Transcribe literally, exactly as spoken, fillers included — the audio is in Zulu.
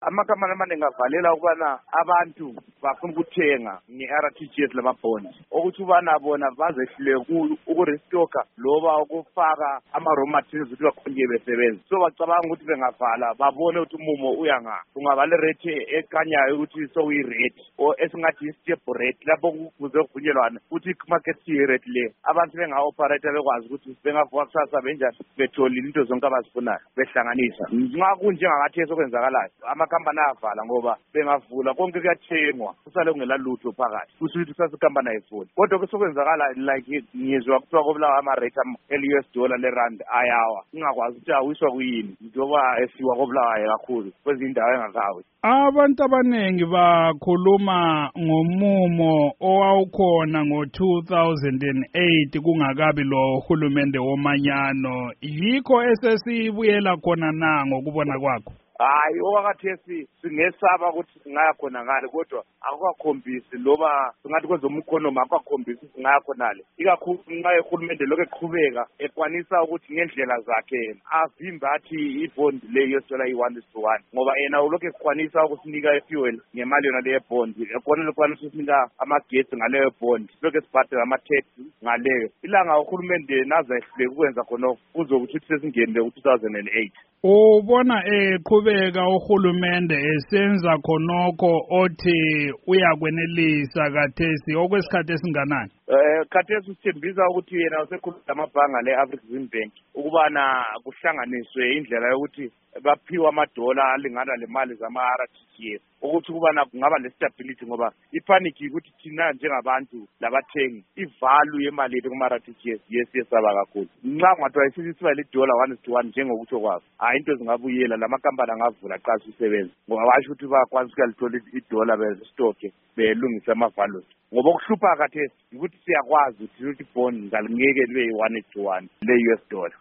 amakampani amaningi avalela ukubana abantu bafuna ukuthenga nge-R T G S lamabhondi okuthi ubana bona bazehlule ukurestoka loba ukufaka ama-raw materials ukuthi bakhonye besebenza. So bacabanga ukuthi bengavala babone ukuthi umumo uya nga kungaba le rate ekanyayo ukuthi sokuyi-rate or esingathi i-stable rate lapho kuze kuvunyelwana ukuthi i-market rate le abantu benga-operator bekwazi ukuthi bengavuka kusasa benjani betholile into zonke abazifunayo behlanganisa. Nxa kunjengakathi esokwenzakalayo amakhampani ayavala ngoba bengavula konke kuyathengwa kusale kungela lutho phakathi kusho ukuthi kusasa ikhampani ayivuli. Kodwa kusokwenzakala like ngizwa kuthiwa kobulawa ama-rate eli-U S dollar le-rand ayawa ngingakwazi ukuthi awiswa kuyini njengoba esiwa kobulawayo kakhulu kwezinye indawo engakawi. Abantu abaningi bakhuluma ngomumo owawukhona ngo-two thousand eight kungakabi lo hulumende womanyano, yikho esesibuyela khona na ngokubona kwakho? Hayi okwakhathesi singesaba ukuthi singaya khona ngale kodwa akukakhombisi loba singathi kwezomkhonomi akukakhombisi singaya khonale ikakhulu nxa ehulumende lokhu eqhubeka ekwanisa ukuthi ngendlela zakhe avimbe athi ibhondi le-U S dollar i-one is to one ngoba yena ulokhu ekwanisa ukusinika i-fuel ngemali yona leyo bhondi ekhona ekwanisa ukusinika amagesi ngaleyo bhondi lokhu esibhadela ama-tax ngaleyo ilanga uhulumende naze ehlule ukwenza khonokho kuzokuthi sesingenile ku-two thousand eight. Ubona eqhubeka uhulumende esenza khonokho othi uyakwenelisa kathesi okwesikhathi esinganani? Eh khathesi sithembisa ukuthi yena usekhuluma amabhanga le-African Bank ukubana kuhlanganiswe indlela yokuthi baphiwa amadola alingana lemali zama-R T G S ukuthi ukubana kungaba le-stability ngoba ipanic ukuthi thina njengabantu labathengi ivalue yemali yethu kuma-R T G S yes yesaba kakhulu. Nxa kungathiwa isithi siba le-dollar one is to one njengokutsho kwazo hayi into zingabuyela lamakampani angavula aqasa usebenza ngoba basho ukuthi bayakwazi ukuyalithola idola bezistokhe belungise ama-values ngoba okuhlupha kathesi ukuthi siyakwazi ukuthi ibhondi ngalingeke libe yi-one is to one le-U S dollar.